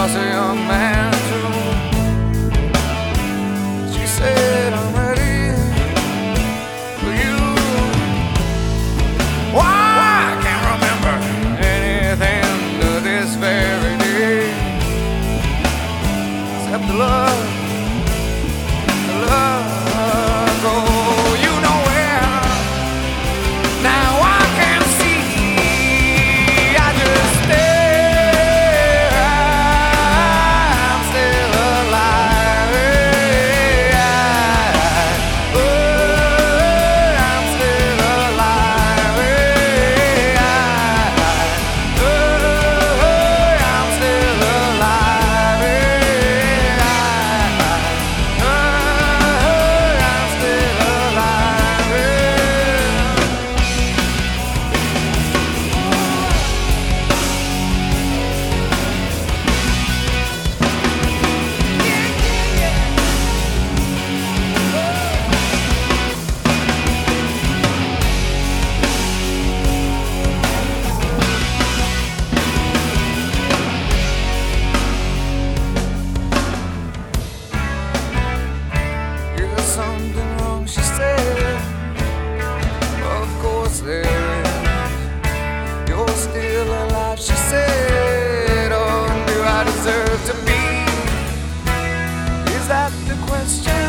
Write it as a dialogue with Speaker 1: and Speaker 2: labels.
Speaker 1: was a young man too. She said, I'm ready for you. Why, I can't remember anything to this very day, except the love, the love. Go, you know where. Now I can see. I just stare. I'm still alive. I'm still alive. I'm still alive. There's something wrong, she said. Of course there is. You're still alive, she said. Oh, do I deserve to be? Is that the question?